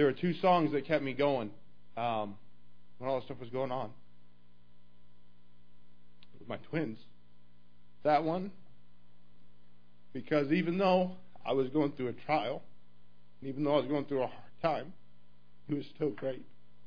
there were two songs that kept me going when all this stuff was going on. With my twins. That one, because even though I was going through a trial, and even though I was going through a hard time, He was still great.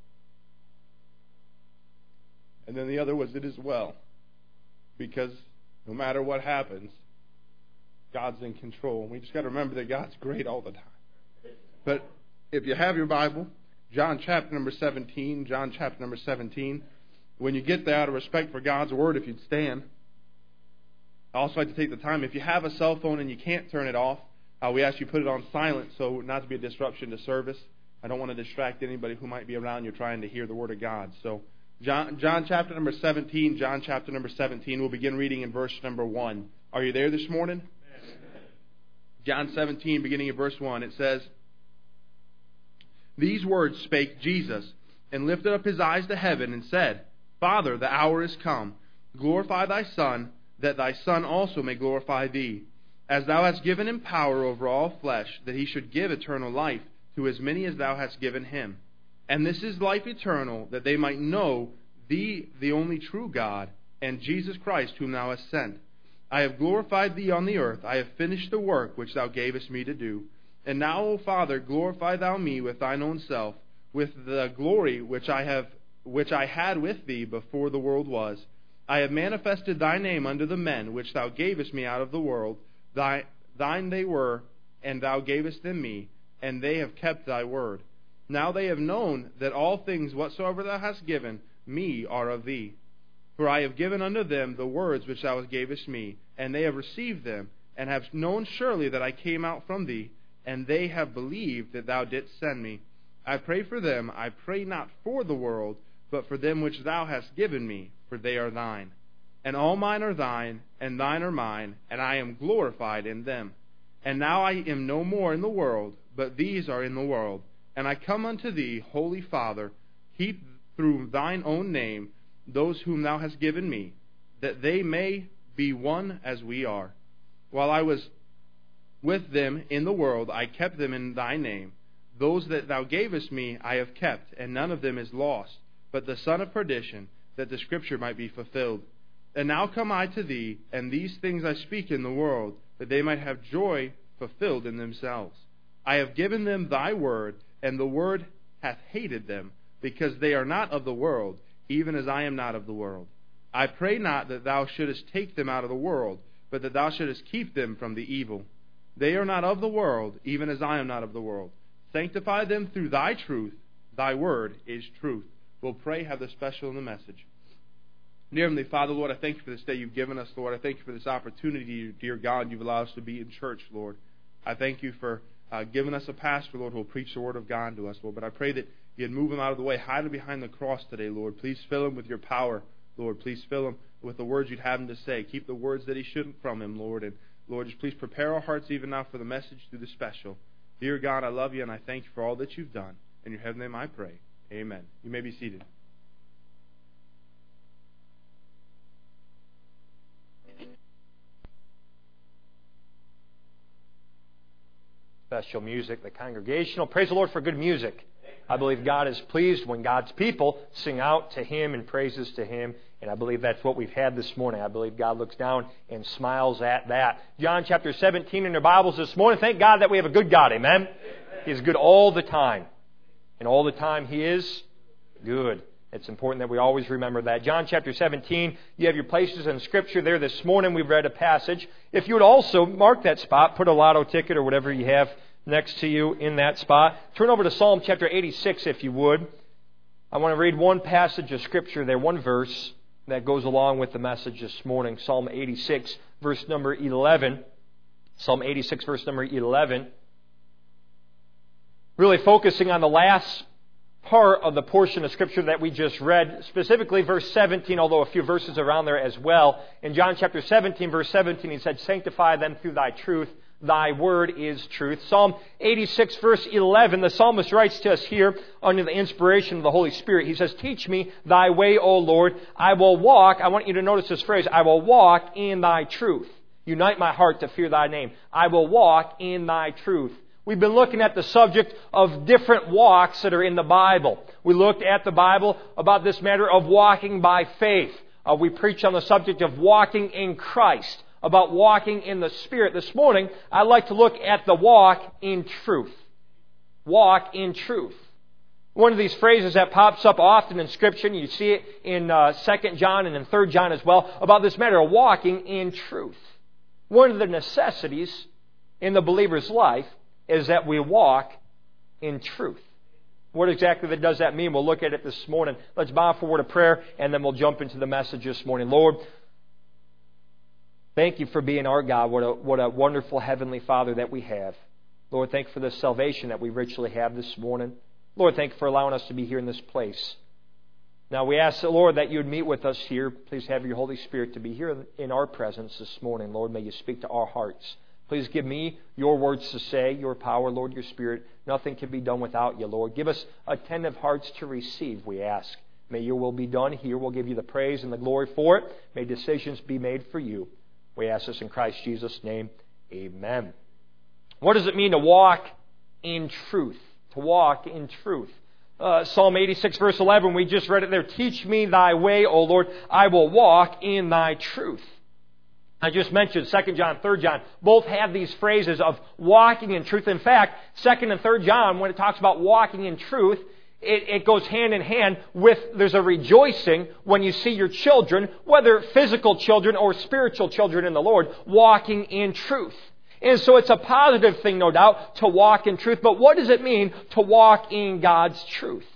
And then the other was It Is Well, because no matter what happens, God's in control. And we just got to remember that God's great all the time. But if you have your Bible, John chapter number 17, when you get there, out of respect for God's Word, if you'd stand. I also like to take the time, if you have a cell phone and you can't turn it off, we ask you put it on silent so not to be a disruption to service. I don't want to distract anybody who might be around you trying to hear the Word of God. So John chapter number 17, we'll begin reading in verse number 1. Are you there this morning? John 17, beginning at verse 1, it says, "These words spake Jesus, and lifted up His eyes to heaven, and said, Father, the hour is come. Glorify Thy Son, that Thy Son also may glorify Thee, as Thou hast given Him power over all flesh, that He should give eternal life to as many as Thou hast given Him. And this is life eternal, that they might know Thee, the only true God, and Jesus Christ, whom Thou hast sent. I have glorified Thee on the earth. I have finished the work which Thou gavest me to do. And now, O Father, glorify Thou me with Thine own self, with the glory which I had with Thee before the world was. I have manifested Thy name unto the men which Thou gavest me out of the world. Thine they were, and Thou gavest them me, and they have kept Thy word. Now they have known that all things whatsoever Thou hast given me are of Thee. For I have given unto them the words which Thou gavest me, and they have received them, and have known surely that I came out from Thee, and they have believed that Thou didst send me. I pray for them. I pray not for the world, but for them which Thou hast given me, for they are Thine. And all mine are Thine, and Thine are mine, and I am glorified in them. And now I am no more in the world, but these are in the world. And I come unto Thee, Holy Father, keep through Thine own name those whom Thou hast given me, that they may be one as we are. While I was with them in the world, I kept them in Thy name. Those that Thou gavest me I have kept, and none of them is lost, but the son of perdition, that the Scripture might be fulfilled. And now come I to Thee, and these things I speak in the world, that they might have joy fulfilled in themselves. I have given them Thy word, and the word hath hated them, because they are not of the world, even as I am not of the world. I pray not that Thou shouldest take them out of the world, but that Thou shouldest keep them from the evil. They are not of the world, even as I am not of the world. Sanctify them through Thy truth. Thy word is truth." We'll pray, have the special in the message. Dear Heavenly Father, Lord, I thank You for this day You've given us, Lord. I thank You for this opportunity, dear God, You've allowed us to be in church, Lord. I thank You for giving us a pastor, Lord, who will preach the word of God to us, Lord. But I pray that You'd move him out of the way, hide him behind the cross today, Lord. Please fill him with Your power, Lord. Please fill him with the words You'd have him to say. Keep the words that he shouldn't from him, Lord. And Lord, just please prepare our hearts even now for the message through the special. Dear God, I love You and I thank You for all that You've done. In Your heavenly name I pray. Amen. You may be seated. Special music, the congregational. Praise the Lord for good music. I believe God is pleased when God's people sing out to Him and praises to Him. And I believe that's what we've had this morning. I believe God looks down and smiles at that. John chapter 17 in your Bibles this morning. Thank God that we have a good God. Amen? Amen. He is good all the time. And all the time He is good. It's important that we always remember that. John chapter 17, you have your places in Scripture there. This morning we've read a passage. If you would also mark that spot, put a lotto ticket or whatever you have next to you in that spot. Turn over to Psalm chapter 86 if you would. I want to read one passage of Scripture there, one verse that goes along with the message this morning. Psalm 86, verse number 11. Psalm 86, verse number 11. Really focusing on the last part of the portion of Scripture that we just read, specifically verse 17, although a few verses around there as well. In John chapter 17, verse 17, He said, "Sanctify them through Thy truth. Thy word is truth." Psalm 86, verse 11, the psalmist writes to us here under the inspiration of the Holy Spirit. He says, "Teach me Thy way, O Lord. I will walk." I want you to notice this phrase, "I will walk in Thy truth. Unite my heart to fear Thy name. I will walk in Thy truth." We've been looking at the subject of different walks that are in the Bible. We looked at the Bible about this matter of walking by faith. We preached on the subject of walking in Christ, about walking in the Spirit. This morning, I'd like to look at the walk in truth. Walk in truth. One of these phrases that pops up often in Scripture, and you see it in 2 John and in 3 John as well, about this matter of walking in truth. One of the necessities in the believer's life is that we walk in truth. What exactly does that mean? We'll look at it this morning. Let's bow for a word of prayer, and then we'll jump into the message this morning. Lord, thank you for being our God. What a wonderful Heavenly Father that we have. Lord, thank you for the salvation that we richly have this morning. Lord, thank you for allowing us to be here in this place. Now we ask, Lord, that you would meet with us here. Please have your Holy Spirit to be here in our presence this morning. Lord, may you speak to our hearts. Please give me your words to say, your power, Lord, your Spirit. Nothing can be done without you, Lord. Give us attentive hearts to receive, we ask. May your will be done here. We'll give you the praise and the glory for it. May decisions be made for you. We ask this in Christ Jesus' name. Amen. What does it mean to walk in truth? To walk in truth. Psalm 86, verse 11, we just read it there. Teach me thy way, O Lord. I will walk in thy truth. I just mentioned 2 John, 3 John. Both have these phrases of walking in truth. In fact, 2 and 3 John, when it talks about walking in truth, it goes hand in hand with, there's a rejoicing when you see your children, whether physical children or spiritual children in the Lord, walking in truth. And so it's a positive thing, no doubt, to walk in truth. But what does it mean to walk in God's truth?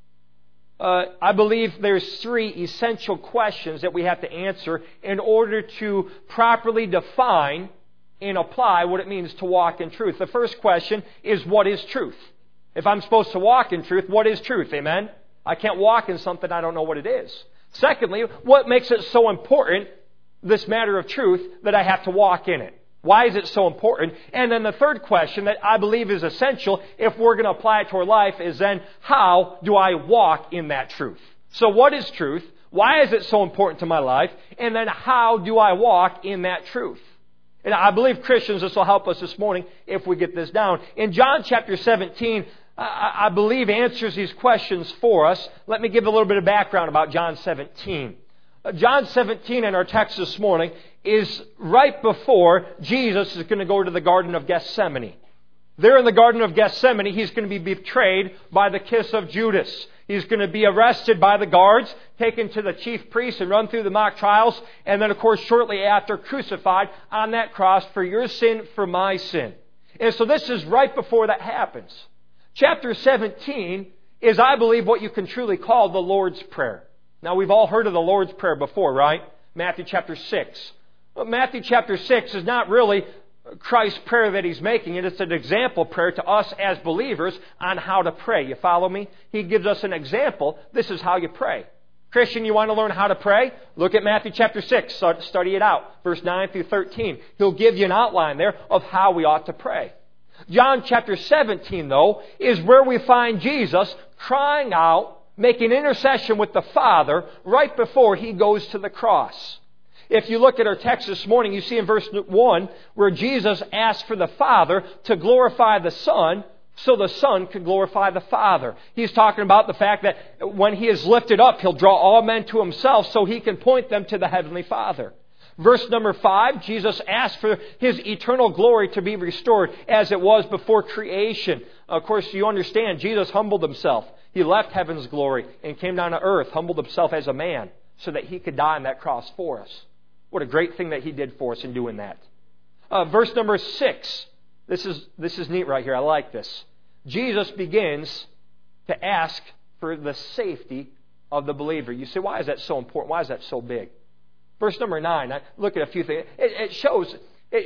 I believe there's 3 essential questions that we have to answer in order to properly define and apply what it means to walk in truth. The first question is, what is truth? If I'm supposed to walk in truth, what is truth? Amen? I can't walk in something I don't know what it is. Secondly, what makes it so important, this matter of truth, that I have to walk in it? Why is it so important? And then the third question that I believe is essential if we're going to apply it to our life is then, how do I walk in that truth? So what is truth? Why is it so important to my life? And then how do I walk in that truth? And I believe Christians, this will help us this morning if we get this down. In John chapter 17, I believe answers these questions for us. Let me give a little bit of background about John 17. John 17 in our text this morning is right before Jesus is going to go to the Garden of Gethsemane. There in the Garden of Gethsemane, he's going to be betrayed by the kiss of Judas. He's going to be arrested by the guards, taken to the chief priests and run through the mock trials, and then, of course, shortly after, crucified on that cross for your sin, for my sin. And so this is right before that happens. Chapter 17 is, I believe, what you can truly call the Lord's Prayer. Now, we've all heard of the Lord's Prayer before, right? Matthew chapter 6. Well, Matthew chapter 6 is not really Christ's prayer that He's making. It's an example prayer to us as believers on how to pray. You follow me? He gives us an example. This is how you pray. Christian, you want to learn how to pray? Look at Matthew chapter 6. Study it out. Verse 9 through 13. He'll give you an outline there of how we ought to pray. John chapter 17, though, is where we find Jesus crying out, making intercession with the Father right before He goes to the cross. If you look at our text this morning, you see in verse 1 where Jesus asked for the Father to glorify the Son so the Son could glorify the Father. He's talking about the fact that when He is lifted up, He'll draw all men to Himself so He can point them to the Heavenly Father. Verse number 5, Jesus asked for His eternal glory to be restored as it was before creation. Of course, you understand, Jesus humbled Himself. He left heaven's glory and came down to earth, humbled Himself as a man so that He could die on that cross for us. What a great thing that He did for us in doing that. Verse number 6. This is neat right here. I like this. Jesus begins to ask for the safety of the believer. You say, why is that so important? Why is that so big? Verse number 9. I look at a few things. It shows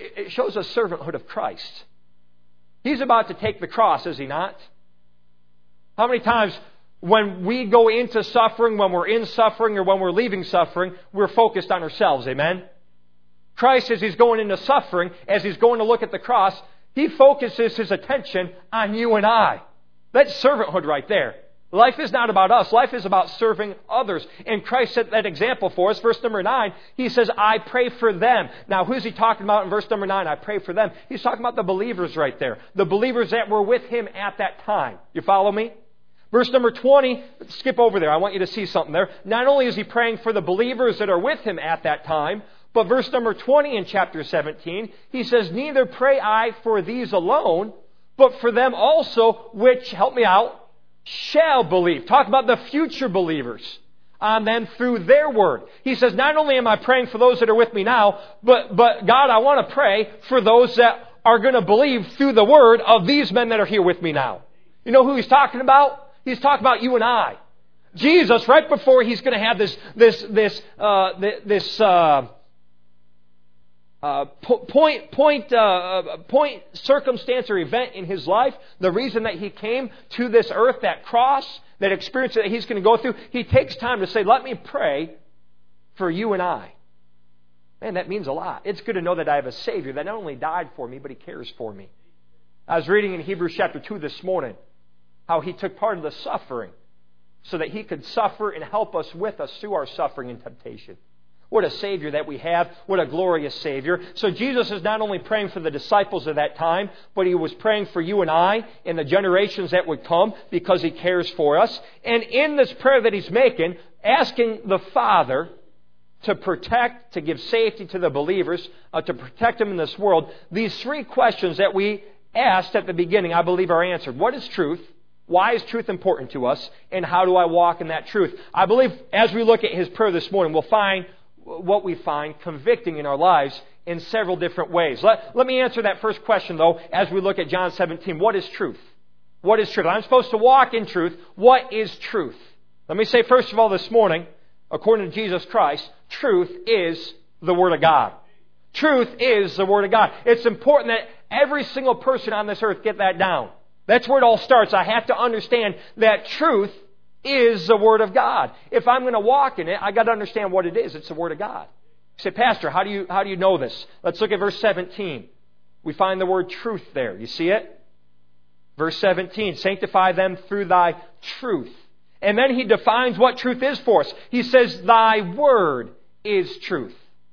a servanthood of Christ. He's about to take the cross, is He not? How many times when we go into suffering, when we're in suffering, or when we're leaving suffering, we're focused on ourselves, amen? Christ, as He's going into suffering, as He's going to look at the cross, He focuses His attention on you and I. That's servanthood right there. Life is not about us. Life is about serving others. And Christ set that example for us. Verse number 9, He says, I pray for them. Now, who's He talking about in verse number 9? I pray for them. He's talking about the believers right there. The believers that were with Him at that time. You follow me? Verse number 20, skip over there. I want you to see something there. Not only is He praying for the believers that are with Him at that time, but verse number 20 in chapter 17, He says, neither pray I for these alone, but for them also which, help me out, shall believe. Talk about the future believers on them through their word. He says, not only am I praying for those that are with me now, but God, I want to pray for those that are going to believe through the word of these men that are here with me now. You know who He's talking about? He's talking about you and I. Jesus, right before He's going to have this point circumstance or event in His life, the reason that He came to this earth, that cross, that experience that He's going to go through, He takes time to say, let me pray for you and I. Man, that means a lot. It's good to know that I have a Savior that not only died for me, but He cares for me. I was reading in Hebrews chapter 2 this morning how He took part of the suffering so that He could suffer and help us with us through our suffering and temptation. What a Savior that we have. What a glorious Savior. So Jesus is not only praying for the disciples of that time, but He was praying for you and I and the generations that would come because He cares for us. And in this prayer that He's making, asking the Father to protect, to give safety to the believers, to protect them in this world, these three questions that we asked at the beginning, I believe, are answered. What is truth? Why is truth important to us? And how do I walk in that truth? I believe as we look at His prayer this morning, we'll find what we find convicting in our lives in several different ways. Let me answer that first question, though, as we look at John 17. What is truth? What is truth? I'm supposed to walk in truth. What is truth? Let me say, first of all, this morning, according to Jesus Christ, truth is the Word of God. Truth is the Word of God. It's important that every single person on this earth get that down. That's where it all starts. I have to understand that truth is the Word of God. If I'm going to walk in it, I've got to understand what it is. It's the Word of God. You say, Pastor, how do you know this? Let's look at verse 17. We find the word truth there. You see it? Verse 17, sanctify them through thy truth. And then He defines what truth is for us. He says, thy word is truth.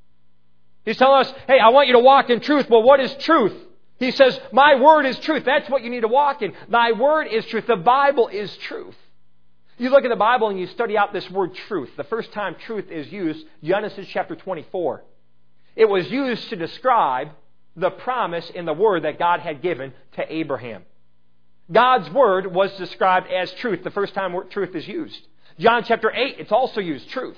He's telling us, hey, I want you to walk in truth. Well, what is truth? He says, my word is truth. That's what you need to walk in. Thy word is truth. The Bible is truth. You look at the Bible and you study out this word truth. The first time truth is used, Genesis chapter 24. It was used to describe the promise in the word that God had given to Abraham. God's word was described as truth the first time truth is used. John chapter 8, it's also used, truth.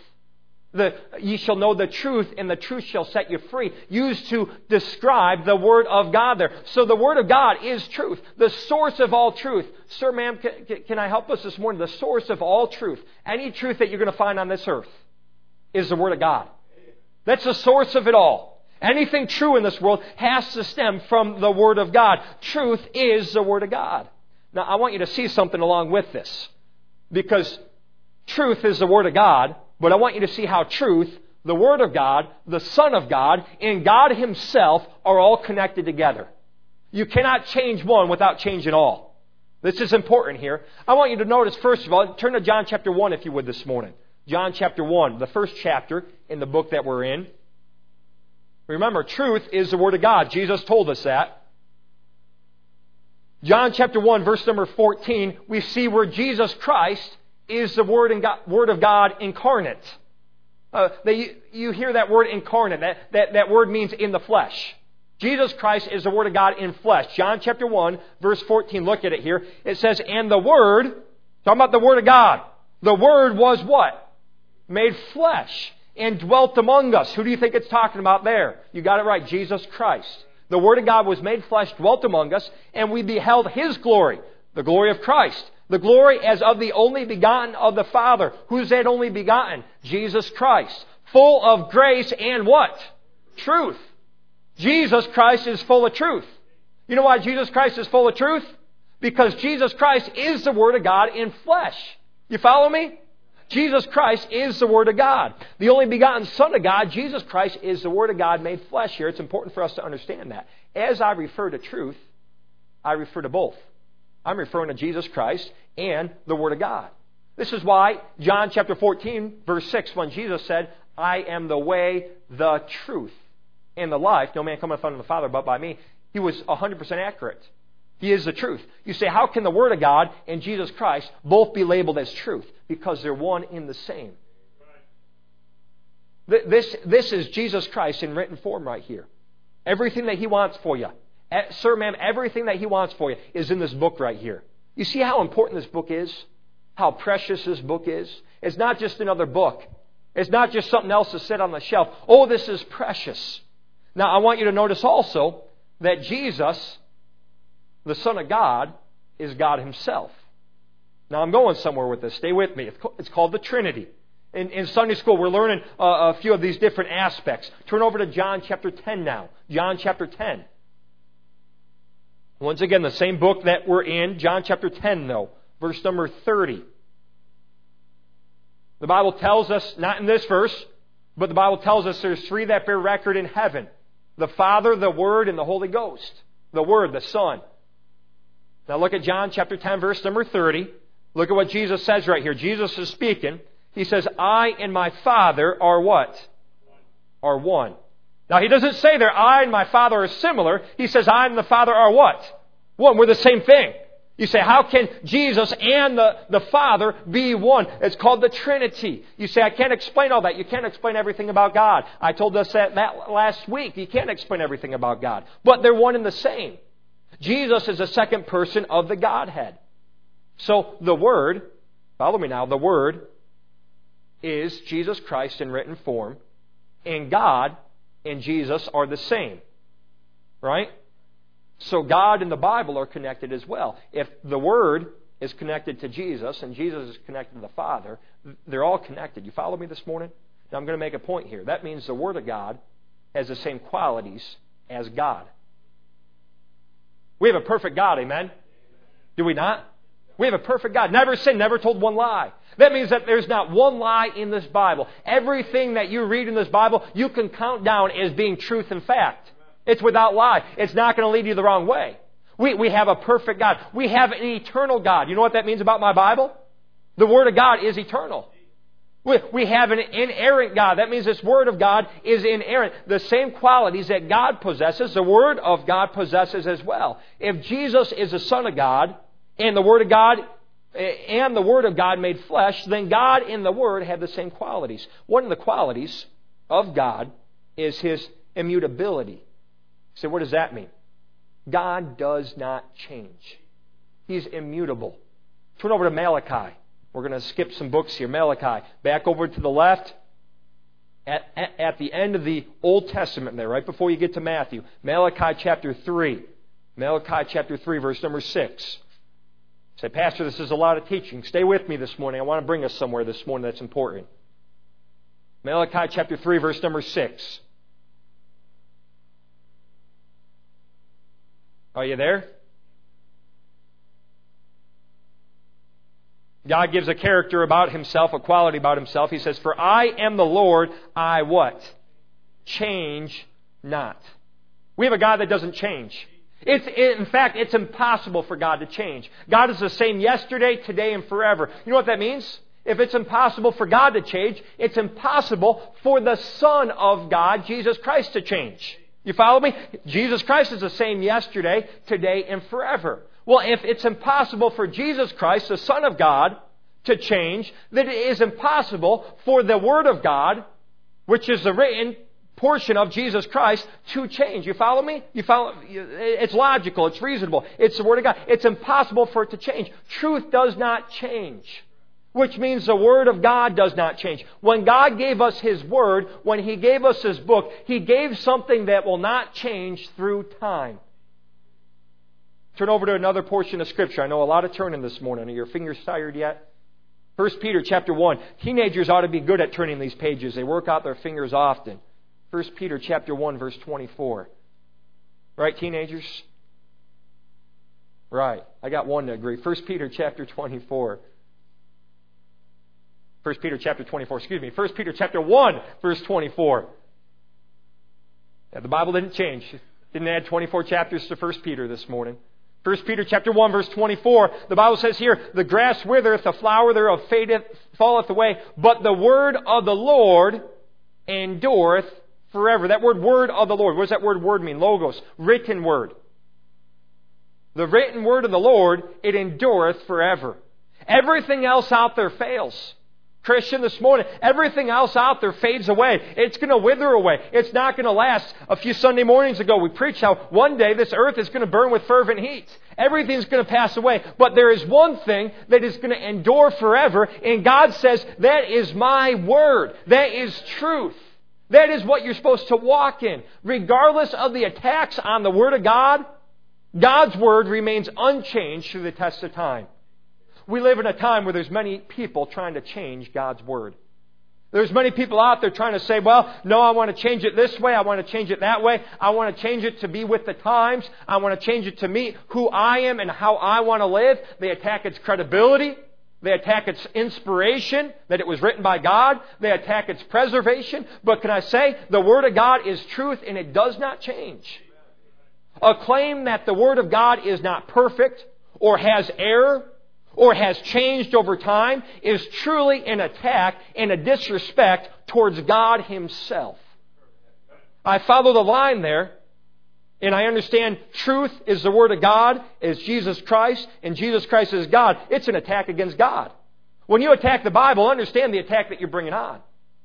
Ye shall know the truth, and the truth shall set you free. Used to describe the Word of God there. So the Word of God is truth. The source of all truth. Sir, ma'am, can I help us this morning? The source of all truth. Any truth that you're going to find on this earth is the Word of God. That's the source of it all. Anything true in this world has to stem from the Word of God. Truth is the Word of God. Now, I want you to see something along with this. Because truth is the Word of God. But I want you to see how truth, the Word of God, the Son of God, and God Himself are all connected together. You cannot change one without changing all. This is important here. I want you to notice, first of all, turn to John chapter 1 if you would this morning. John chapter 1, the first chapter in the book that we're in. Remember, truth is the Word of God. Jesus told us that. John chapter 1, verse number 14, we see where Jesus Christ is the Word of God incarnate. You hear that word incarnate. That word means in the flesh. Jesus Christ is the Word of God in flesh. John chapter 1, verse 14, look at it here. It says, and the Word, talking about the Word of God, the Word was what? Made flesh and dwelt among us. Who do you think it's talking about there? You got it right, Jesus Christ. The Word of God was made flesh, dwelt among us, and we beheld His glory, the glory of Christ. The glory as of the only begotten of the Father. Who's that only begotten? Jesus Christ. Full of grace and what? Truth. Jesus Christ is full of truth. You know why Jesus Christ is full of truth? Because Jesus Christ is the Word of God in flesh. You follow me? Jesus Christ is the Word of God. The only begotten Son of God, Jesus Christ, is the Word of God made flesh here. It's important for us to understand that. As I refer to truth, I refer to both. I'm referring to Jesus Christ and the Word of God. This is why John chapter 14, verse 6, when Jesus said, I am the way, the truth, and the life. No man cometh unto the Father but by me. He was 100% accurate. He is the truth. You say, how can the Word of God and Jesus Christ both be labeled as truth? Because they're one in the same. This is Jesus Christ in written form right here. Everything that He wants for you. Sir, ma'am, everything that He wants for you is in this book right here. You see how important this book is? How precious this book is? It's not just another book. It's not just something else to sit on the shelf. Oh, this is precious. Now, I want you to notice also that Jesus, the Son of God, is God Himself. Now, I'm going somewhere with this. Stay with me. It's called the Trinity. In Sunday school, we're learning a few of these different aspects. Turn over to John chapter 10 now. John chapter 10. Once again, the same book that we're in. John chapter 10, though. Verse number 30. The Bible tells us, not in this verse, but the Bible tells us there's three that bear record in heaven. The Father, the Word, and the Holy Ghost. The Word, the Son. Now look at John chapter 10, verse number 30. Look at what Jesus says right here. Jesus is speaking. He says, I and my Father are what? Are one. Now He doesn't say there, I and my Father are similar. He says, I and the Father are what? One. We're the same thing. You say, how can Jesus and the Father be one? It's called the Trinity. You say, I can't explain all that. You can't explain everything about God. I told us that last week. You can't explain everything about God. But they're one and the same. Jesus is the second person of the Godhead. So the Word, follow me now, the Word is Jesus Christ in written form. And God and Jesus are the same. Right? So God and the Bible are connected as well. If the Word is connected to Jesus and Jesus is connected to the Father, they're all connected. You follow me this morning? Now I'm going to make a point here. That means the Word of God has the same qualities as God. We have a perfect God, amen? Do we not? We have a perfect God. Never sinned, never told one lie. That means that there's not one lie in this Bible. Everything that you read in this Bible, you can count down as being truth and fact. It's without lie. It's not going to lead you the wrong way. We have a perfect God. We have an eternal God. You know what that means about my Bible? The Word of God is eternal. We have an inerrant God. That means this Word of God is inerrant. The same qualities that God possesses, the Word of God possesses as well. If Jesus is the Son of God, and the Word of God made flesh, then God and the Word have the same qualities. One of the qualities of God is His immutability. So what does that mean? God does not change. He's immutable. Turn over to Malachi. We're going to skip some books here. Malachi. Back over to the left. At the end of the Old Testament there, right before you get to Matthew. Malachi chapter 3. Malachi chapter 3, verse number 6. Say, Pastor, this is a lot of teaching. Stay with me this morning. I want to bring us somewhere this morning that's important. Malachi chapter 3, verse number 6. Are you there? God gives a character about Himself, a quality about Himself. He says, for I am the Lord, I what? Change not. We have a God that doesn't change. In fact, it's impossible for God to change. God is the same yesterday, today, and forever. You know what that means? If it's impossible for God to change, it's impossible for the Son of God, Jesus Christ, to change. You follow me? Jesus Christ is the same yesterday, today, and forever. Well, if it's impossible for Jesus Christ, the Son of God, to change, then it is impossible for the Word of God, which is the written portion of Jesus Christ, to change. You follow me? You follow? It's logical. It's reasonable. It's the Word of God. It's impossible for it to change. Truth does not change. Which means the Word of God does not change. When God gave us His Word, when He gave us His book, He gave something that will not change through time. Turn over to another portion of Scripture. I know a lot of turning this morning. Are your fingers tired yet? 1 Peter chapter 1. Teenagers ought to be good at turning these pages. They work out their fingers often. 1 Peter chapter 1, verse 24. Right, teenagers? Right. I got one to agree. 1 Peter chapter 24. 1 Peter chapter 24, excuse me. 1 Peter chapter 1, verse 24. Yeah, the Bible didn't change. Didn't add 24 chapters to 1 Peter this morning. 1 Peter chapter 1, verse 24, the Bible says here, the grass withereth, the flower thereof fadeth, falleth away, but the word of the Lord endureth forever. That word of the Lord, what does that word mean? Logos, written word. The written word of the Lord, it endureth forever. Everything else out there fails. Christian, this morning, everything else out there fades away. It's going to wither away. It's not going to last. A few Sunday mornings ago, we preached how one day this earth is going to burn with fervent heat. Everything's going to pass away. But there is one thing that is going to endure forever, and God says, that is my word. That is truth. That is what you're supposed to walk in. Regardless of the attacks on the Word of God, God's Word remains unchanged through the test of time. We live in a time where there's many people trying to change God's Word. There's many people out there trying to say, well, no, I want to change it this way. I want to change it that way. I want to change it to be with the times. I want to change it to meet who I am and how I want to live. They attack its credibility. They attack its inspiration, that it was written by God. They attack its preservation. But can I say, the Word of God is truth and it does not change. A claim that the Word of God is not perfect or has error or has changed over time is truly an attack and a disrespect towards God Himself. I follow the line there, and I understand truth is the Word of God, is Jesus Christ, and Jesus Christ is God. It's an attack against God. When you attack the Bible, understand the attack that you're bringing on.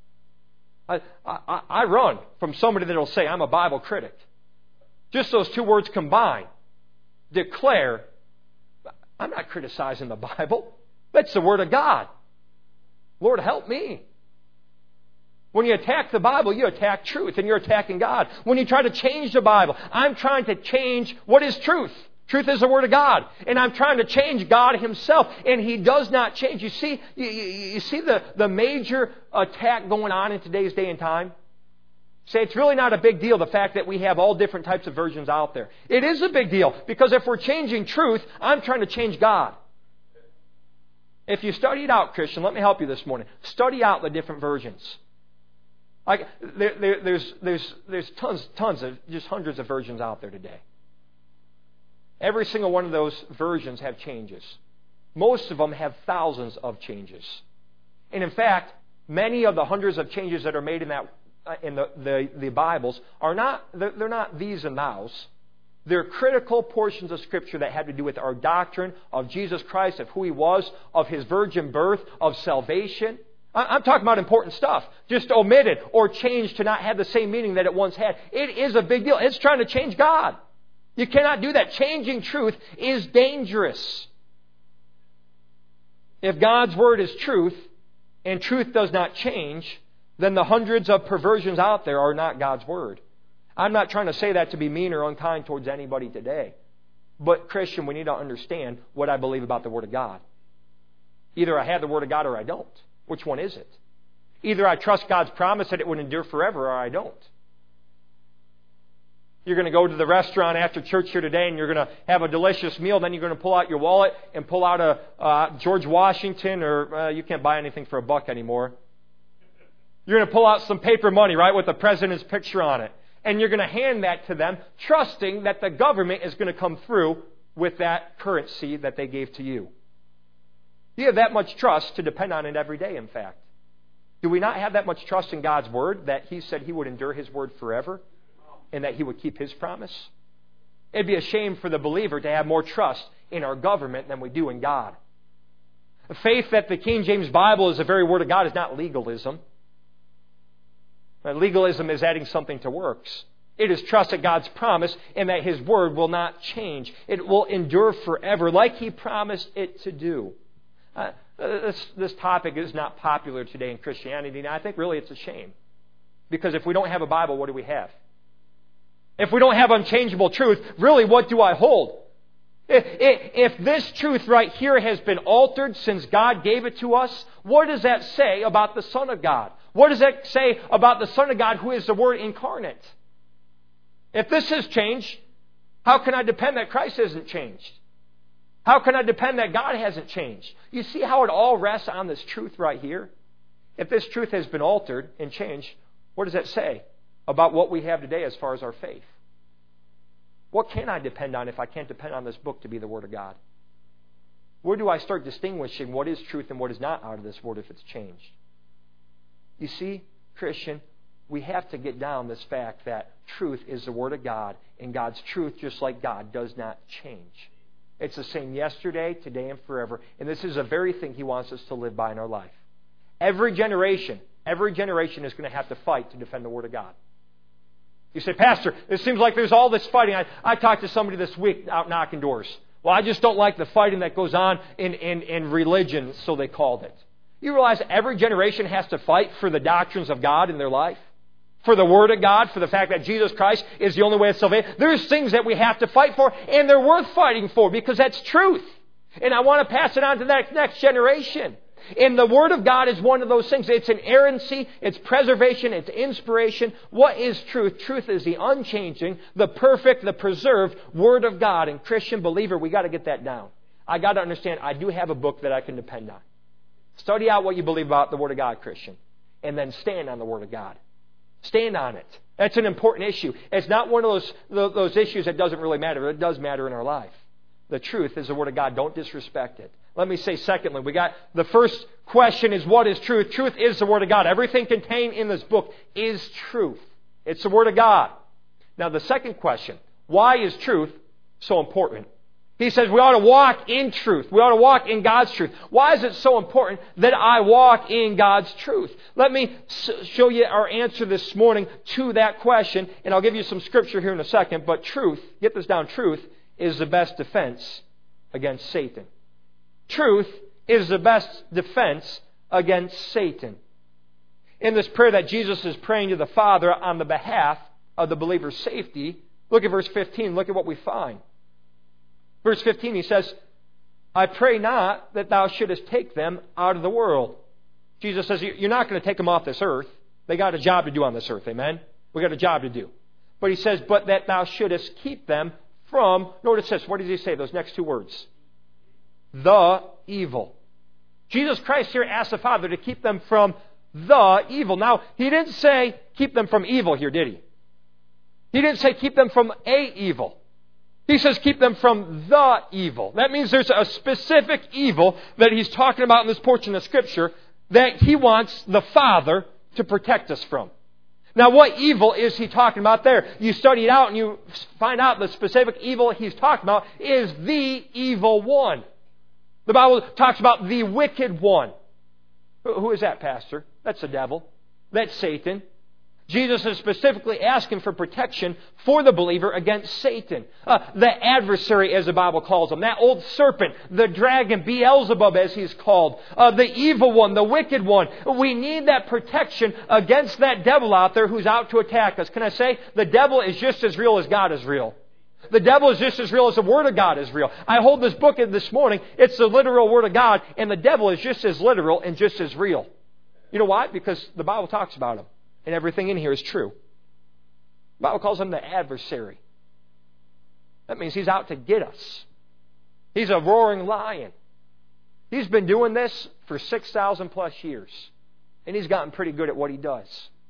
I run from somebody that will say, I'm a Bible critic. Just those two words combined declare, I'm not criticizing the Bible. That's the Word of God. Lord, help me. When you attack the Bible, you attack truth, and you're attacking God. When you try to change the Bible, I'm trying to change what is truth. Truth is the Word of God. And I'm trying to change God Himself, and He does not change. You see the major attack going on in today's day and time? Say it's really not a big deal, the fact that we have all different types of versions out there. It is a big deal, because if we're changing truth, I'm trying to change God. If you study it out, Christian, let me help you this morning. Study out the different versions. Like there's tons of, just hundreds of versions out there today. Every single one of those versions have changes. Most of them have thousands of changes. And in fact, many of the hundreds of changes that are made in the Bibles are not, they're not these and thous. They're critical portions of Scripture that have to do with our doctrine of Jesus Christ, of who He was, of His virgin birth, of salvation. I'm talking about important stuff. Just omitted or changed to not have the same meaning that it once had. It is a big deal. It's trying to change God. You cannot do that. Changing truth is dangerous. If God's Word is truth, and truth does not change, then the hundreds of perversions out there are not God's Word. I'm not trying to say that to be mean or unkind towards anybody today. But, Christian, we need to understand what I believe about the Word of God. Either I have the Word of God or I don't. Which one is it? Either I trust God's promise that it would endure forever, or I don't. You're going to go to the restaurant after church here today and you're going to have a delicious meal. Then you're going to pull out your wallet and pull out a George Washington, or you can't buy anything for $1 anymore. You're going to pull out some paper money, right, with the president's picture on it. And you're going to hand that to them, trusting that the government is going to come through with that currency that they gave to you. You have that much trust to depend on it every day, in fact. Do we not have that much trust in God's Word, that He said He would endure His Word forever and that He would keep His promise? It'd be a shame for the believer to have more trust in our government than we do in God. The faith that the King James Bible is the very Word of God is not legalism. Legalism is adding something to works. It is trust in God's promise and that His Word will not change. It will endure forever like He promised it to do. This topic is not popular today in Christianity, and I think really it's a shame. Because if we don't have a Bible, what do we have? If we don't have unchangeable truth, really what do I hold? If this truth right here has been altered since God gave it to us, what does that say about the Son of God? What does that say about the Son of God who is the Word incarnate? If this has changed, how can I depend that Christ hasn't changed? How can I depend that God hasn't changed? You see how it all rests on this truth right here? If this truth has been altered and changed, what does that say about what we have today as far as our faith? What can I depend on if I can't depend on this book to be the Word of God? Where do I start distinguishing what is truth and what is not out of this Word if it's changed? You see, Christian, we have to get down this fact that truth is the Word of God, and God's truth, just like God, does not change. It's the same yesterday, today, and forever. And this is the very thing He wants us to live by in our life. Every generation is going to have to fight to defend the Word of God. You say, Pastor, it seems like there's all this fighting. I talked to somebody this week out knocking doors. Well, I just don't like the fighting that goes on in religion, so they called it. You realize every generation has to fight for the doctrines of God in their life? For the Word of God, for the fact that Jesus Christ is the only way of salvation. There's things that we have to fight for, and they're worth fighting for because that's truth. And I want to pass it on to that next generation. And the Word of God is one of those things. It's inerrancy, it's preservation, it's inspiration. What is truth? Truth is the unchanging, the perfect, the preserved Word of God. And Christian believer, we got to get that down. I got to understand, I do have a book that I can depend on. Study out what you believe about the Word of God, Christian. And then stand on the Word of God. Stand on it. That's an important issue. It's not one of those issues that doesn't really matter. It does matter in our life. The truth is the Word of God. Don't disrespect it. Let me say secondly, we got the first question is what is truth? Truth is the Word of God. Everything contained in this book is truth. It's the Word of God. Now the second question, why is truth so important? He says we ought to walk in truth. We ought to walk in God's truth. Why is it so important that I walk in God's truth? Let me show you our answer this morning to that question, and I'll give you some scripture here in a second. But truth, get this down, truth is the best defense against Satan. Truth is the best defense against Satan. In this prayer that Jesus is praying to the Father on the behalf of the believer's safety, look at verse 15. Look at what we find. Verse 15, he says, I pray not that thou shouldest take them out of the world. Jesus says, you're not going to take them off this earth. They got a job to do on this earth, amen? We got a job to do. But he says, but that thou shouldest keep them from, notice this, what does he say, those next two words? The evil. Jesus Christ here asked the Father to keep them from the evil. Now, he didn't say keep them from evil here, did he? He didn't say keep them from a evil. He says keep them from the evil. That means there's a specific evil that he's talking about in this portion of Scripture that he wants the Father to protect us from. Now, what evil is he talking about there? You study it out and you find out the specific evil he's talking about is the evil one. The Bible talks about the wicked one. Who is that, Pastor? That's the devil. That's Satan. Jesus is specifically asking for protection for the believer against Satan. The adversary, as the Bible calls him. That old serpent, the dragon, Beelzebub as he's called. The evil one, the wicked one. We need that protection against that devil out there who's out to attack us. Can I say, the devil is just as real as God is real. The devil is just as real as the Word of God is real. I hold this book this morning. It's the literal Word of God. And the devil is just as literal and just as real. You know why? Because the Bible talks about him. And everything in here is true. The Bible calls him the adversary. That means he's out to get us. He's a roaring lion. He's been doing this for 6,000 plus years. And he's gotten pretty good at what he does.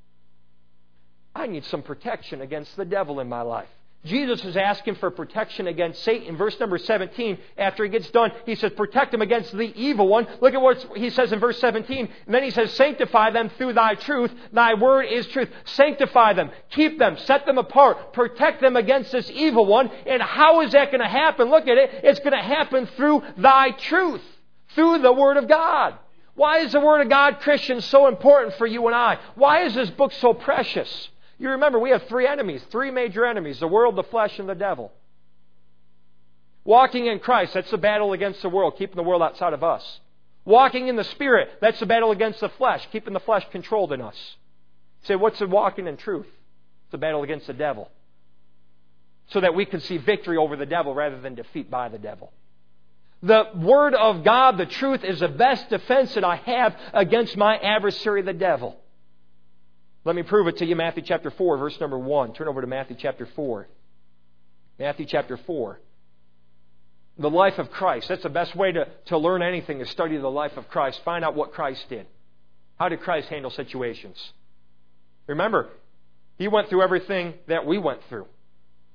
I need some protection against the devil in my life. Jesus is asking for protection against Satan. Verse number 17, after he gets done, he says, protect them against the evil one. Look at what he says in verse 17. And then he says, sanctify them through thy truth. Thy word is truth. Sanctify them. Keep them. Set them apart. Protect them against this evil one. And how is that going to happen? Look at it. It's going to happen through thy truth. Through the Word of God. Why is the Word of God, Christians, so important for you and I? Why is this book so precious? You remember, we have three enemies, three major enemies, the world, the flesh, and the devil. Walking in Christ, that's the battle against the world, keeping the world outside of us. Walking in the Spirit, that's the battle against the flesh, keeping the flesh controlled in us. You say, what's the walking in truth? It's the battle against the devil. So that we can see victory over the devil rather than defeat by the devil. The Word of God, the truth, is the best defense that I have against my adversary, the devil. Let me prove it to you. Matthew chapter 4, verse number 1. Turn over to Matthew chapter 4. Matthew chapter 4. The life of Christ. That's the best way to learn anything, is study the life of Christ. Find out what Christ did. How did Christ handle situations? Remember, He went through everything that we went through.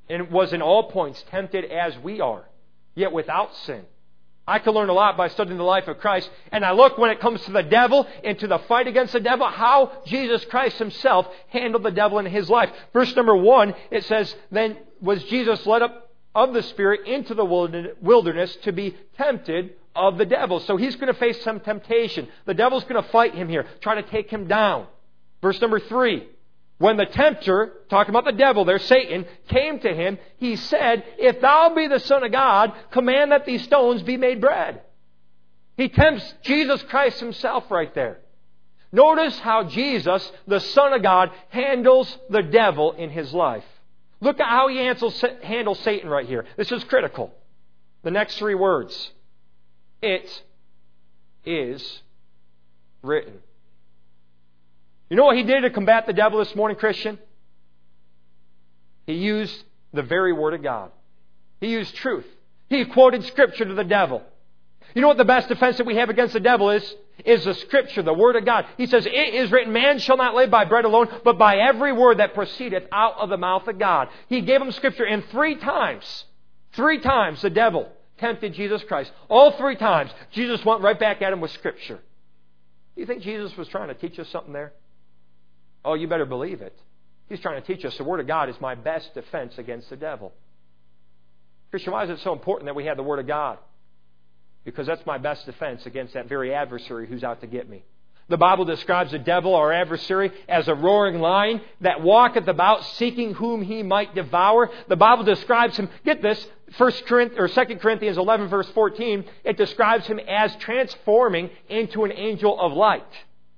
and was in all points tempted as we are, yet without sin. I can learn a lot by studying the life of Christ. And I look when it comes to the devil and to the fight against the devil, how Jesus Christ Himself handled the devil in His life. Verse number 1, it says, Then was Jesus led up of the Spirit into the wilderness to be tempted of the devil. So He's going to face some temptation. The devil's going to fight Him here, try to take Him down. Verse number 3, when the tempter, talking about the devil there, Satan, came to Him, he said, If thou be the Son of God, command that these stones be made bread. He tempts Jesus Christ Himself right there. Notice how Jesus, the Son of God, handles the devil in His life. Look at how He handles Satan right here. This is critical. The next 3 words. It is written. You know what He did to combat the devil this morning, Christian? He used the very Word of God. He used truth. He quoted Scripture to the devil. You know what the best defense that we have against the devil is? Is the Scripture, the Word of God. He says, It is written, man shall not live by bread alone, but by every word that proceedeth out of the mouth of God. He gave him Scripture, and 3 times the devil tempted Jesus Christ. All 3 times, Jesus went right back at him with Scripture. Do you think Jesus was trying to teach us something there? Oh, you better believe it. He's trying to teach us the Word of God is my best defense against the devil. Christian, why is it so important that we have the Word of God? Because that's my best defense against that very adversary who's out to get me. The Bible describes the devil, our adversary, as a roaring lion that walketh about seeking whom he might devour. The Bible describes him, get this, 2 Corinthians 11 verse 14, it describes him as transforming into an angel of light.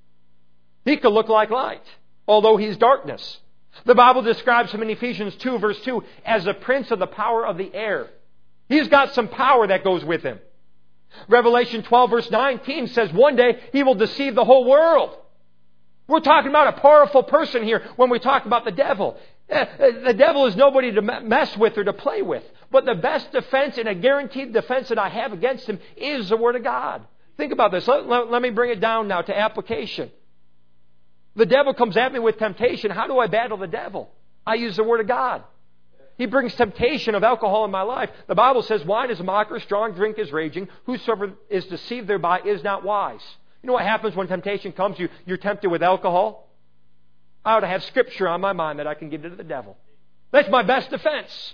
He could look like light, although he's darkness. The Bible describes him in Ephesians 2 verse 2 as the prince of the power of the air. He's got some power that goes with him. Revelation 12 verse 19 says one day He will deceive the whole world. We're talking about a powerful person here when we talk about the devil. The devil is nobody to mess with or to play with. But the best defense and a guaranteed defense that I have against him is the Word of God. Think about this. Let me bring it down now to application. The devil comes at me with temptation. How do I battle the devil? I use the Word of God. He brings temptation of alcohol in my life. The Bible says, wine is a mocker, strong drink is raging. Whosoever is deceived thereby is not wise. You know what happens when temptation comes? You're tempted with alcohol? I ought to have Scripture on my mind that I can give to the devil. That's my best defense.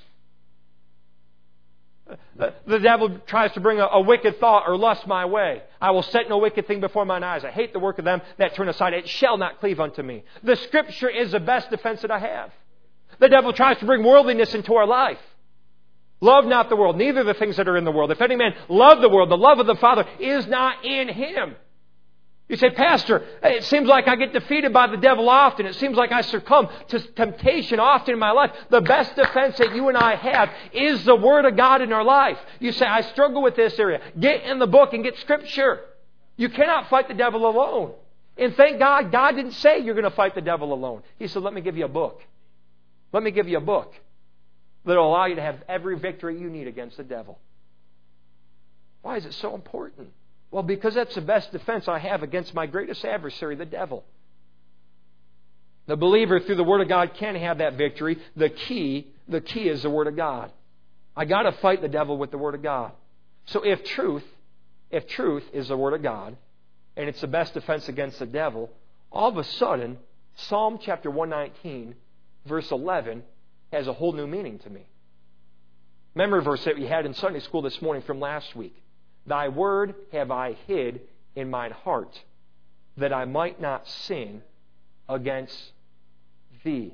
The devil tries to bring a wicked thought or lust my way. I will set no wicked thing before mine eyes. I hate the work of them that turn aside. It shall not cleave unto me. The Scripture is the best defense that I have. The devil tries to bring worldliness into our life. Love not the world, neither the things that are in the world. If any man love the world, the love of the Father is not in him. You say, Pastor, it seems like I get defeated by the devil often. It seems like I succumb to temptation often in my life. The best defense that you and I have is the Word of God in our life. You say, I struggle with this area. Get in the book and get Scripture. You cannot fight the devil alone. And thank God, God didn't say you're going to fight the devil alone. He said, let me give you a book. Let me give you a book that will allow you to have every victory you need against the devil. Why is it so important? Well, because that's the best defense I have against my greatest adversary, the devil. The believer, through the Word of God, can have that victory. The key is the Word of God. I got to fight the devil with the Word of God. So if truth is the Word of God, and it's the best defense against the devil, all of a sudden, Psalm chapter 119, verse 11, has a whole new meaning to me. Memory verse that we had in Sunday school this morning from last week. Thy word have I hid in mine heart, that I might not sin against thee.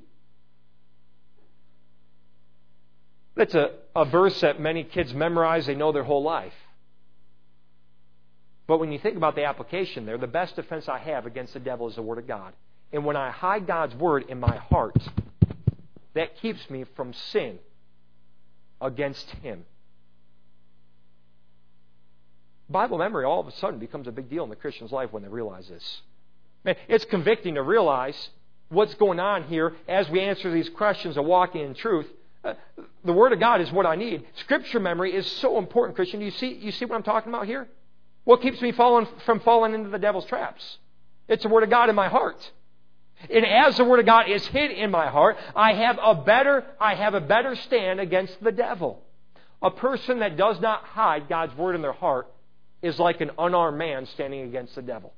That's a verse that many kids memorize, they know their whole life. But when you think about the application there, the best defense I have against the devil is the Word of God. And when I hide God's Word in my heart, that keeps me from sin against Him. Bible memory all of a sudden becomes a big deal in the Christian's life when they realize this. Man, it's convicting to realize what's going on here as we answer these questions of walking in truth. The Word of God is what I need. Scripture memory is so important, Christian. You see what I'm talking about here? What keeps me from falling into the devil's traps? It's the Word of God in my heart. And as the Word of God is hid in my heart, I have a better stand against the devil. A person that does not hide God's Word in their heart is like an unarmed man standing against the devil.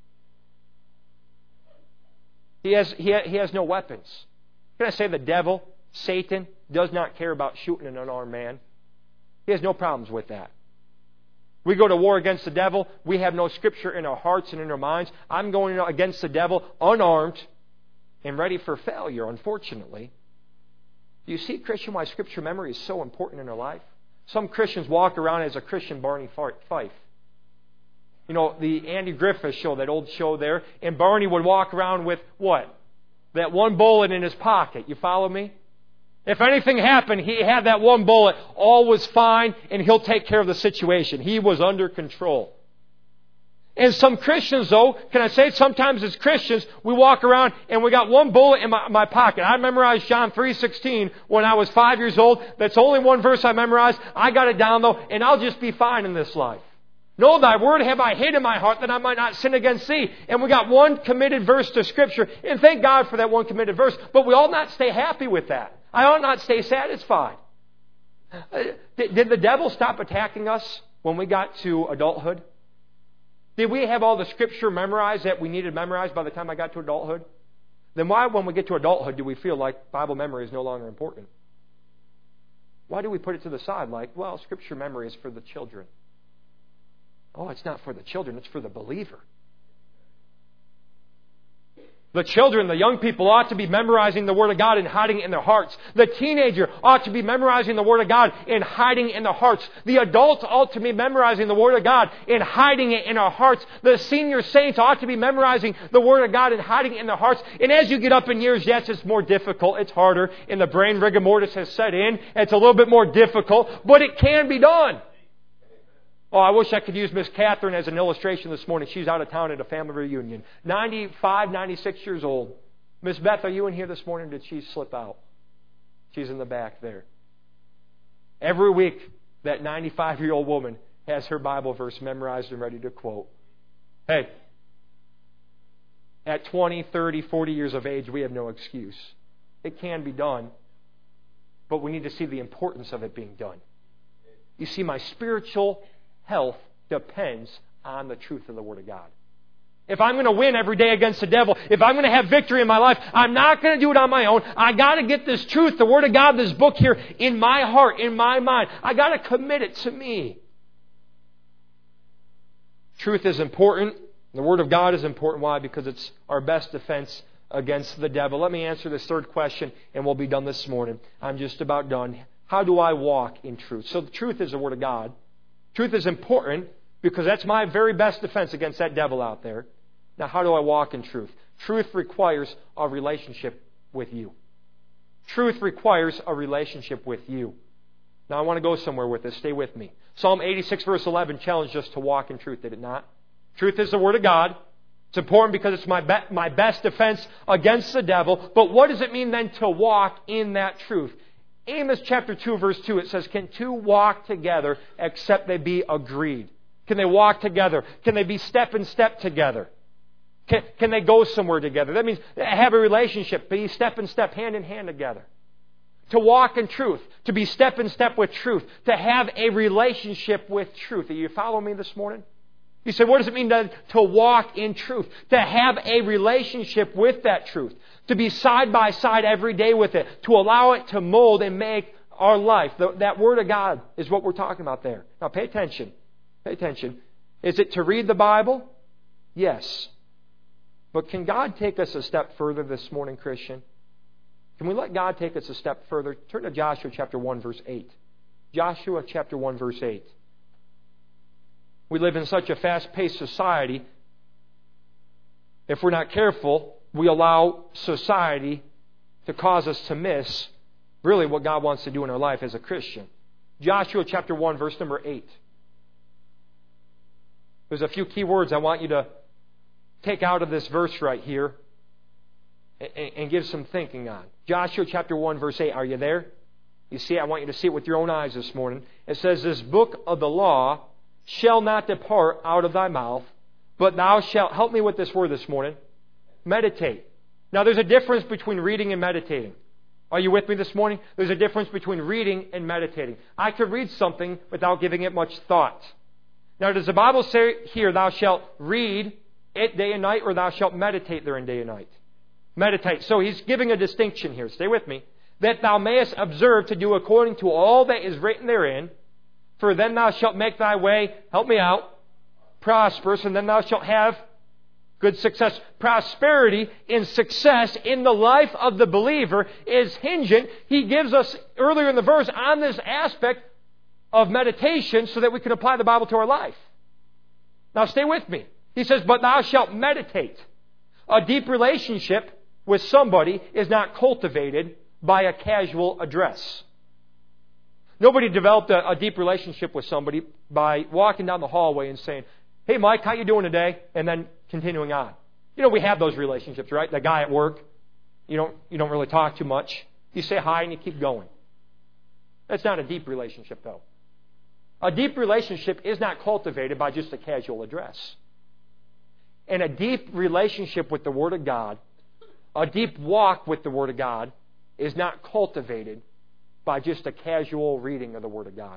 He has no weapons. Can I say the devil, Satan, does not care about shooting an unarmed man? He has no problems with that. We go to war against the devil. We have no Scripture in our hearts and in our minds. I'm going against the devil unarmed and ready for failure, unfortunately. Do you see, Christian, why Scripture memory is so important in our life? Some Christians walk around as a Christian Barney Fife. You know, the Andy Griffith show, that old show there, and Barney would walk around with what? That one bullet in his pocket. You follow me? If anything happened, he had that one bullet. All was fine, and he'll take care of the situation. He was under control. And some Christians, though, can I say, sometimes as Christians, we walk around and we got one bullet in my pocket. I memorized John 3:16 when I was 5 years old. That's only one verse I memorized. I got it down, though, and I'll just be fine in this life. No, thy word have I hid in my heart that I might not sin against thee. And we got one committed verse to Scripture. And thank God for that one committed verse. But we ought not stay happy with that. I ought not stay satisfied. Did the devil stop attacking us when we got to adulthood? Did we have all the Scripture memorized that we needed memorized by the time I got to adulthood? Then why, when we get to adulthood, do we feel like Bible memory is no longer important? Why do we put it to the side like, well, Scripture memory is for the children? Oh, it's not for the children, it's for the believer. The children, the young people ought to be memorizing the Word of God and hiding it in their hearts. The teenager ought to be memorizing the Word of God and hiding it in their hearts. The adults ought to be memorizing the Word of God and hiding it in our hearts. The senior saints ought to be memorizing the Word of God and hiding it in their hearts. And as you get up in years, yes, it's more difficult. It's harder. And the brain rigor mortis has set in. It's a little bit more difficult, but it can be done. Oh, I wish I could use Miss Catherine as an illustration this morning. She's out of town at a family reunion. 95, 96 years old. Miss Beth, are you in here this morning or did she slip out? She's in the back there. Every week, that 95-year-old woman has her Bible verse memorized and ready to quote. Hey, at 20, 30, 40 years of age, we have no excuse. It can be done, but we need to see the importance of it being done. You see, my spiritual health depends on the truth of the Word of God. If I'm going to win every day against the devil, if I'm going to have victory in my life, I'm not going to do it on my own. I got to get this truth, the Word of God, this book here, in my heart, in my mind. I got to commit it to me. Truth is important. The Word of God is important. Why? Because it's our best defense against the devil. Let me answer this third question, and we'll be done this morning. I'm just about done. How do I walk in truth? So the truth is the Word of God. Truth is important because that's my very best defense against that devil out there. Now, how do I walk in truth? Truth requires a relationship with you. Truth requires a relationship with you. Now, I want to go somewhere with this. Stay with me. Psalm 86, verse 11 challenged us to walk in truth, did it not? Truth is the Word of God. It's important because it's my best defense against the devil. But what does it mean then to walk in that truth? Amos chapter 2, verse 2, it says, can two walk together except they be agreed? Can they walk together? Can they be step in step together? Can they go somewhere together? That means have a relationship, be step in step, hand in hand together. To walk in truth, to be step in step with truth, to have a relationship with truth. Are you following me this morning? You say, what does it mean to walk in truth? To have a relationship with that truth. To be side by side every day with it. To allow it to mold and make our life. That Word of God is what we're talking about there. Now pay attention. Pay attention. Is it to read the Bible? Yes. But can God take us a step further this morning, Christian? Can we let God take us a step further? Turn to Joshua chapter 1, verse 8. Joshua chapter 1, verse 8. We live in such a fast-paced society. If we're not careful, we allow society to cause us to miss really what God wants to do in our life as a Christian. Joshua chapter 1, verse number 8. There's a few key words I want you to take out of this verse right here and give some thinking on. Joshua chapter 1, verse 8. Are you there? You see, I want you to see it with your own eyes this morning. It says, this book of the law shall not depart out of thy mouth, but thou shalt, help me with this word this morning, meditate. Now, there's a difference between reading and meditating. Are you with me this morning? There's a difference between reading and meditating. I could read something without giving it much thought. Now, does the Bible say here, thou shalt read it day and night, or thou shalt meditate therein day and night? Meditate. So he's giving a distinction here. Stay with me. That thou mayest observe to do according to all that is written therein, for then thou shalt make thy way, help me out, prosperous, and then thou shalt have good success. Prosperity and success in the life of the believer is hingent. He gives us earlier in the verse on this aspect of meditation so that we can apply the Bible to our life. Now stay with me. He says, but thou shalt meditate. A deep relationship with somebody is not cultivated by a casual address. Nobody developed a deep relationship with somebody by walking down the hallway and saying, hey Mike, how you doing today? And then continuing on. You know, we have those relationships, right? The guy at work, you don't really talk too much. You say hi and you keep going. That's not a deep relationship, though. A deep relationship is not cultivated by just a casual address. And a deep relationship with the Word of God, a deep walk with the Word of God, is not cultivated by just a casual reading of the Word of God.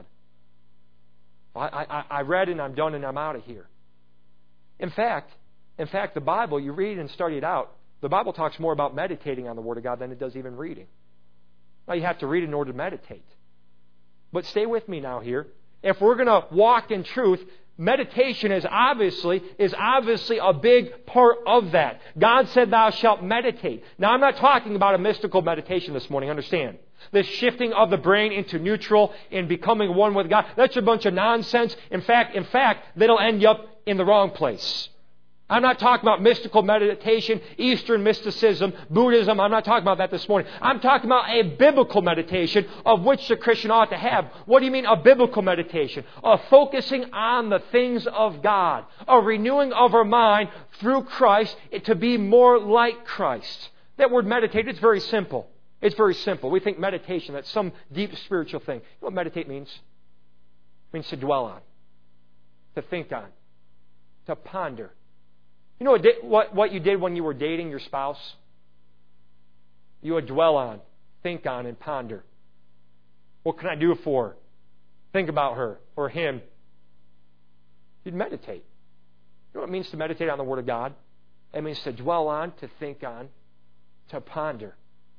I read and I'm done and I'm out of here. In fact, the Bible, you read and study it out, the Bible talks more about meditating on the Word of God than it does even reading. Now, you have to read in order to meditate. But stay with me now here. If we're going to walk in truth, meditation is obviously a big part of that. God said, thou shalt meditate. Now, I'm not talking about a mystical meditation this morning, understand. This shifting of the brain into neutral and becoming one with God, that's a bunch of nonsense. In fact, that'll end you up in the wrong place. I'm not talking about mystical meditation, Eastern mysticism, Buddhism. I'm not talking about that this morning. I'm talking about a biblical meditation of which the Christian ought to have. What do you mean a biblical meditation? A focusing on the things of God. A renewing of our mind through Christ to be more like Christ. That word meditate, it's very simple. It's very simple. We think meditation, that's some deep spiritual thing. You know what meditate means? It means to dwell on, to think on, to ponder. You know what you did when you were dating your spouse? You would dwell on, think on, and ponder. What can I do for her? Think about her or him. You'd meditate. You know what it means to meditate on the Word of God? It means to dwell on, to think on, to ponder.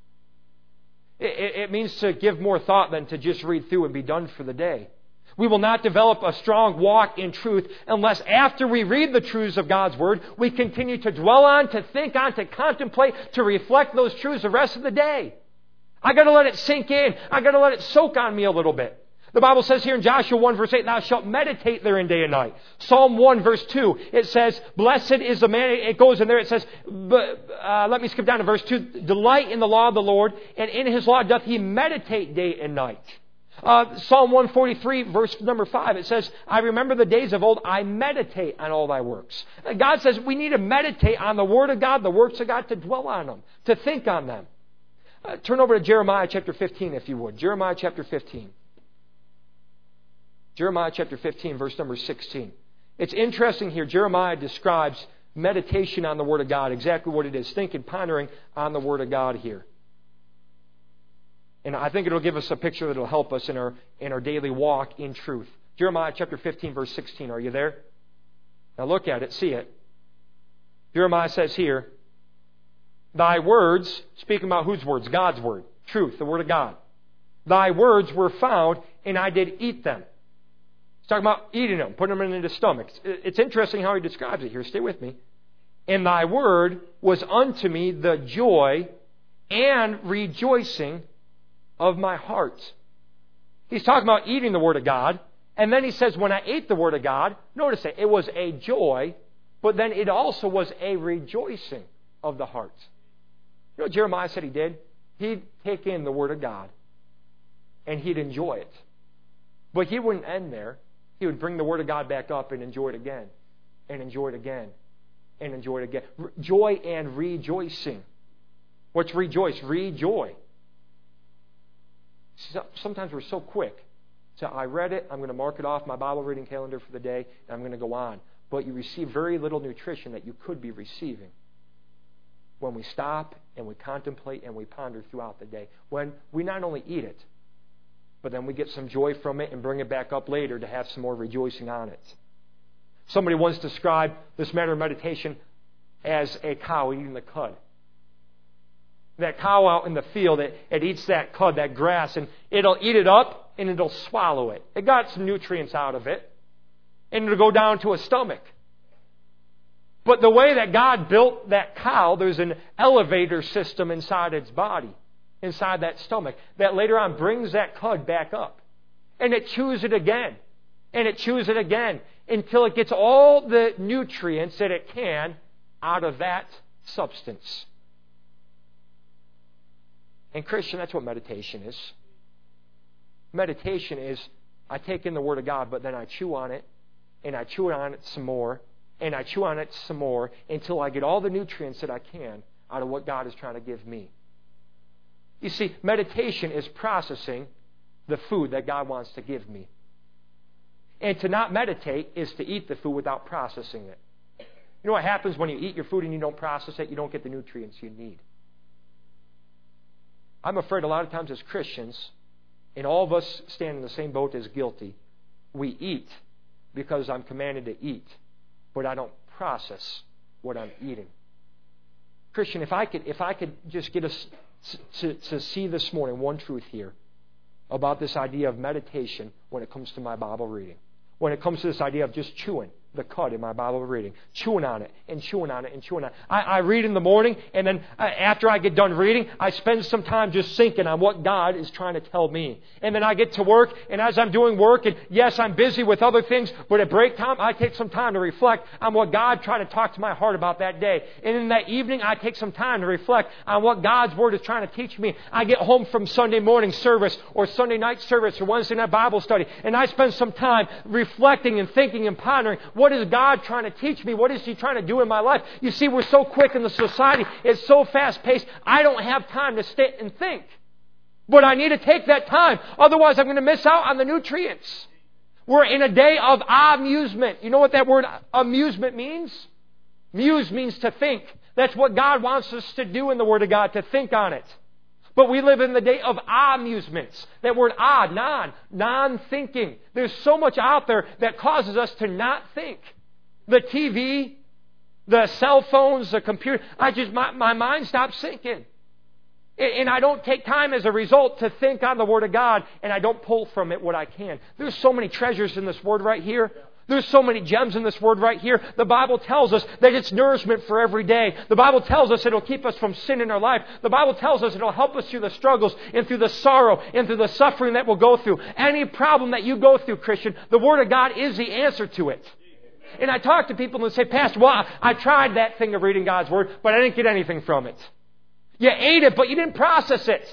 It means to give more thought than to just read through and be done for the day. We will not develop a strong walk in truth unless after we read the truths of God's Word, we continue to dwell on, to think on, to contemplate, to reflect those truths the rest of the day. I've got to let it sink in. I've got to let it soak on me a little bit. The Bible says here in Joshua 1 verse 8, thou shalt meditate therein day and night. Psalm 1 verse 2, it says, blessed is the man, it goes in there, it says, let me skip down to verse 2, delight in the law of the Lord, and in His law doth he meditate day and night. Psalm 143 verse number 5, it says, I remember the days of old, I meditate on all thy works. God says we need to meditate on the Word of God, the works of God, to dwell on them, to think on them. Turn over to Jeremiah chapter 15 if you would. Jeremiah chapter 15. Jeremiah chapter 15, verse number 16. It's interesting here. Jeremiah describes meditation on the Word of God, exactly what it is. Thinking, pondering on the Word of God here. And I think it'll give us a picture that will help us in our daily walk in truth. Jeremiah chapter 15, verse 16. Are you there? Now look at it, see it. Jeremiah says here, thy words, speaking about whose words? God's Word. Truth, the Word of God. Thy words were found, and I did eat them. He's talking about eating them, putting them in the stomach. It's interesting how he describes it here. Stay with me. And thy word was unto me the joy and rejoicing of my heart. He's talking about eating the Word of God. And then he says, when I ate the Word of God, notice it was a joy, but then it also was a rejoicing of the heart. You know what Jeremiah said he did? He'd take in the Word of God and he'd enjoy it. But he wouldn't end there. He would bring the Word of God back up and enjoy it again, and enjoy it again, and enjoy it again. Joy and rejoicing. What's rejoice? Rejoy. Sometimes we're so quick. So I read it, I'm going to mark it off my Bible reading calendar for the day, and I'm going to go on. But you receive very little nutrition that you could be receiving. when we stop and we contemplate and we ponder throughout the day. When we not only eat it, but then we get some joy from it and bring it back up later to have some more rejoicing on it. Somebody once described this matter of meditation as a cow eating the cud. That cow out in the field, it eats that cud, that grass, and it'll eat it up and it'll swallow it. It got some nutrients out of it, and it'll go down to its stomach. But the way that God built that cow, there's an elevator system inside its body, inside that stomach, that later on brings that cud back up. And it chews it again. And it chews it again until it gets all the nutrients that it can out of that substance. And Christian, that's what meditation is. Meditation is, I take in the Word of God, but then I chew on it, and I chew on it some more, and I chew on it some more until I get all the nutrients that I can out of what God is trying to give me. You see, meditation is processing the food that God wants to give me. And to not meditate is to eat the food without processing it. You know what happens when you eat your food and you don't process it? You don't get the nutrients you need. I'm afraid a lot of times as Christians, and all of us stand in the same boat as guilty, we eat because I'm commanded to eat, but I don't process what I'm eating. Christian, if I could just get us to see this morning one truth here about this idea of meditation when it comes to my Bible reading. When it comes to this idea of just chewing the cud in my Bible reading. Chewing on it and chewing on it and chewing on it. I read in the morning, and then after I get done reading, I spend some time just thinking on what God is trying to tell me. And then I get to work, and as I'm doing work, and yes, I'm busy with other things, but at break time, I take some time to reflect on what God tried to talk to my heart about that day. And in that evening, I take some time to reflect on what God's Word is trying to teach me. I get home from Sunday morning service or Sunday night service or Wednesday night Bible study, and I spend some time reflecting and thinking and pondering, what is God trying to teach me? What is He trying to do in my life? You see, we're so quick in the society. It's so fast-paced. I don't have time to sit and think. But I need to take that time. Otherwise, I'm going to miss out on the nutrients. We're in a day of amusement. You know what that word amusement means? Muse means to think. That's what God wants us to do in the Word of God, to think on it. But we live in the day of amusements. That word non-thinking. There's so much out there that causes us to not think. The TV, the cell phones, the computer, my mind stops thinking. And I don't take time as a result to think on the Word of God, and I don't pull from it what I can. There's so many treasures in this Word right here. There's so many gems in this Word right here. The Bible tells us that it's nourishment for every day. The Bible tells us it'll keep us from sin in our life. The Bible tells us it'll help us through the struggles and through the sorrow and through the suffering that we'll go through. Any problem that you go through, Christian, the Word of God is the answer to it. And I talk to people and they say, Pastor, well, I tried that thing of reading God's Word, but I didn't get anything from it. You ate it, but you didn't process it.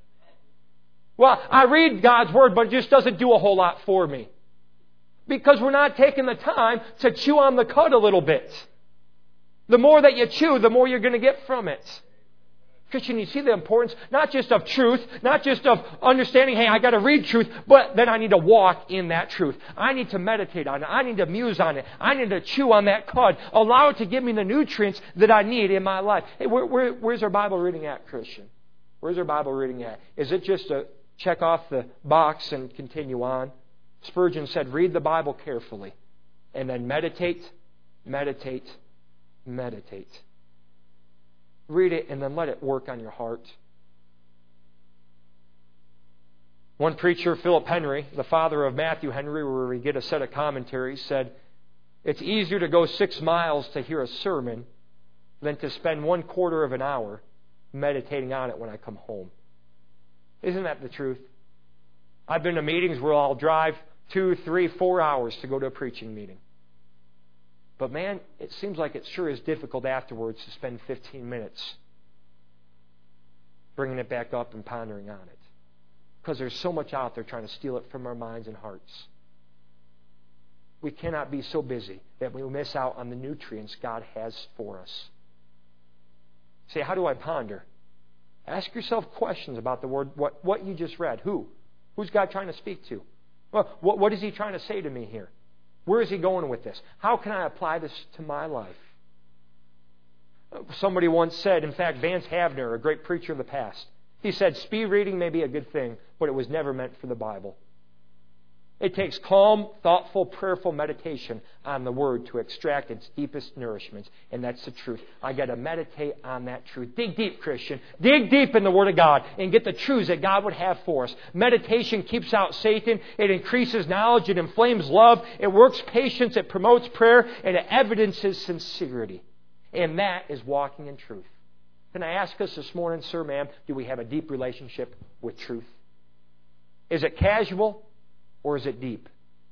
Well, I read God's Word, but it just doesn't do a whole lot for me. Because we're not taking the time to chew on the cud a little bit. The more that you chew, the more you're going to get from it. Christian, you see the importance not just of truth, not just of understanding, hey, I got to read truth, but then I need to walk in that truth. I need to meditate on it. I need to muse on it. I need to chew on that cud. Allow it to give me the nutrients that I need in my life. Hey, where's our Bible reading at, Christian? Where's our Bible reading at? Is it just to check off the box and continue on? Spurgeon said, read the Bible carefully and then meditate. Read it and then let it work on your heart. One preacher, Philip Henry, the father of Matthew Henry, where we get a set of commentaries, said, it's easier to go 6 miles to hear a sermon than to spend 1/4 of an hour meditating on it when I come home. Isn't that the truth? I've been to meetings where I'll drive 2, 3, 4 hours to go to a preaching meeting. But man, it seems like it sure is difficult afterwards to spend 15 minutes bringing it back up and pondering on it. Because there's so much out there trying to steal it from our minds and hearts. We cannot be so busy that we miss out on the nutrients God has for us. Say, how do I ponder? Ask yourself questions about the Word, what you just read. Who's God trying to speak to? Well, what is He trying to say to me here? Where is He going with this? How can I apply this to my life? Somebody once said, in fact, Vance Havner, a great preacher of the past, he said, speed reading may be a good thing, but it was never meant for the Bible. It takes calm, thoughtful, prayerful meditation on the Word to extract its deepest nourishments, and that's the truth. I got to meditate on that truth. Dig deep, Christian. Dig deep in the Word of God and get the truths that God would have for us. Meditation keeps out Satan. It increases knowledge. It inflames love. It works patience. It promotes prayer, and it evidences sincerity. And that is walking in truth. Can I ask us this morning, sir, ma'am, do we have a deep relationship with truth? Is it casual? Or is it deep?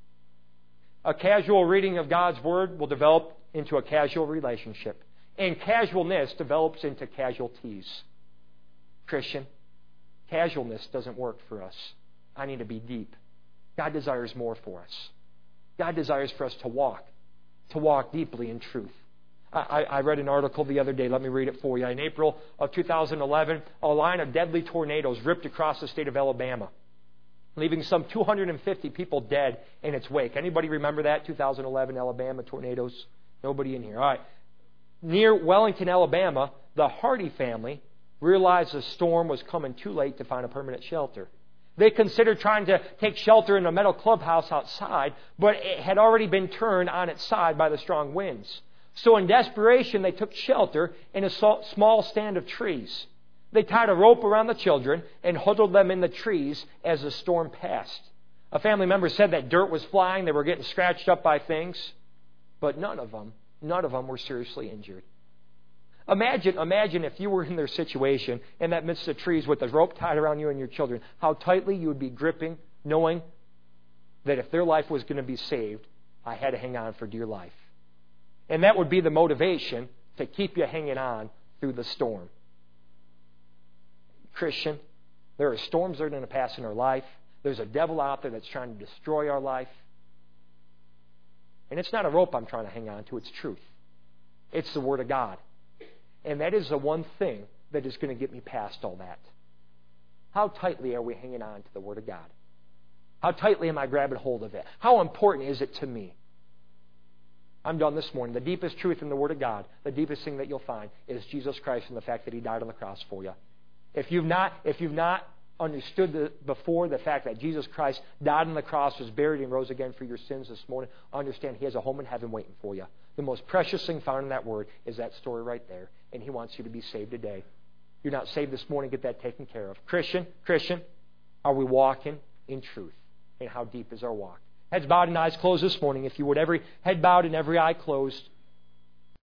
A casual reading of God's Word will develop into a casual relationship. And casualness develops into casualties. Christian, casualness doesn't work for us. I need to be deep. God desires more for us. God desires for us to walk deeply in truth. I read an article the other day. Let me read it for you. In April of 2011, a line of deadly tornadoes ripped across the state of Alabama, leaving some 250 people dead in its wake. Anybody remember that? 2011 Alabama tornadoes? Nobody in here. All right. Near Wellington, Alabama, the Hardy family realized the storm was coming too late to find a permanent shelter. They considered trying to take shelter in a metal clubhouse outside, but it had already been turned on its side by the strong winds. So in desperation, they took shelter in a small stand of trees. They tied a rope around the children and huddled them in the trees as the storm passed. A family member said that dirt was flying. They were getting scratched up by things. But none of them were seriously injured. Imagine if you were in their situation in that midst of trees with the rope tied around you and your children, how tightly you would be gripping, knowing that if their life was going to be saved, I had to hang on for dear life. And that would be the motivation to keep you hanging on through the storm. Christian, there are storms that are going to pass in our life. There's a devil out there that's trying to destroy our life. And it's not a rope I'm trying to hang on to, it's truth. It's the Word of God. And that is the one thing that is going to get me past all that. How tightly are we hanging on to the Word of God? How tightly am I grabbing hold of it? How important is it to me? I'm done this morning. The deepest truth in the Word of God, the deepest thing that you'll find is Jesus Christ and the fact that He died on the cross for you. If you've not understood before the fact that Jesus Christ died on the cross, was buried, and rose again for your sins this morning, understand He has a home in heaven waiting for you. The most precious thing found in that Word is that story right there. And He wants you to be saved today. You're not saved this morning, get that taken care of. Christian, are we walking in truth? And how deep is our walk? Heads bowed and eyes closed this morning. If you would, every head bowed and every eye closed.